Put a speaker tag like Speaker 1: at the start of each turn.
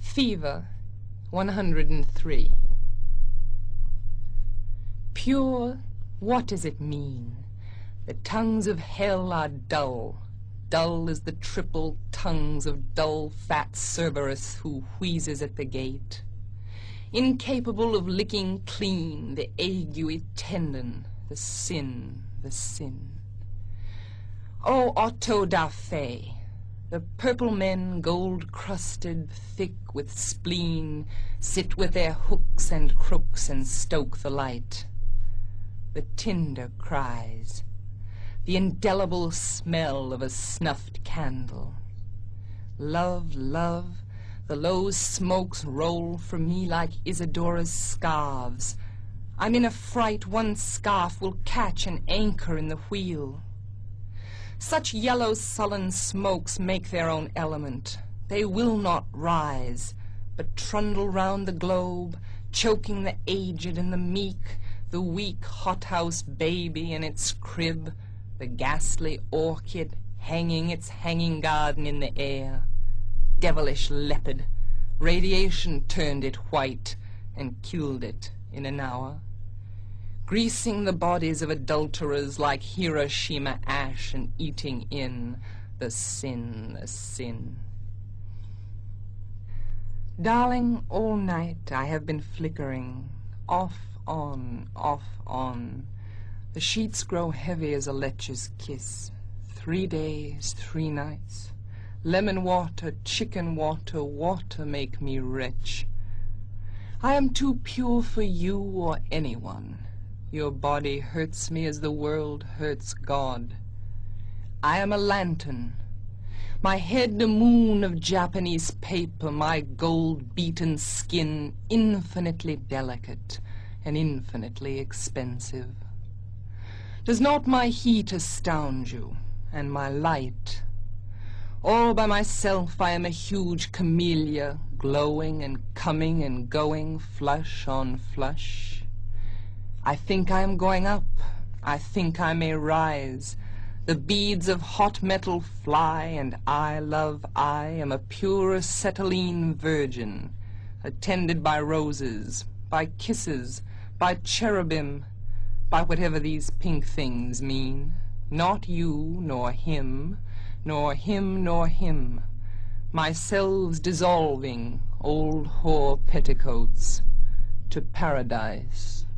Speaker 1: Fever 103. Pure, what does it mean? The tongues of hell are dull, dull as the triple tongues of dull fat Cerberus who wheezes at the gate. Incapable of licking clean the aguey tendon, the sin, the sin. O Otto da Fe, the purple men, gold-crusted, thick with spleen, sit with their hooks and crooks and stoke the light. The tinder cries, the indelible smell of a snuffed candle. Love, love, the low smokes roll from me like Isadora's scarves. I'm in a fright one scarf will catch an anchor in the wheel. Such yellow sullen smokes make their own element. They will not rise, but trundle round the globe, choking the aged and the meek, the weak hothouse baby in its crib, the ghastly orchid hanging its hanging garden in the air. Devilish leopard, radiation turned it white and killed it in an hour. Greasing the bodies of adulterers like Hiroshima ash and eating in the sin, the sin. Darling, all night I have been flickering, off, on. The sheets grow heavy as a lecher's kiss. 3 days, 3 nights. Lemon water, chicken water, water make me rich. I am too pure for you or anyone. Your body hurts me as the world hurts God. I am a lantern. My head a moon of Japanese paper, my gold-beaten skin infinitely delicate and infinitely expensive. Does not my heat astound you, and my light? All by myself I am a huge camellia, glowing and coming and going, flush on flush. I think I am going up. I think I may rise. The beads of hot metal fly, and I, love, I am a pure acetylene virgin, attended by roses, by kisses, by cherubim, by whatever these pink things mean. Not you, nor him, nor him, nor him. Myselves dissolving, old whore petticoats, to paradise.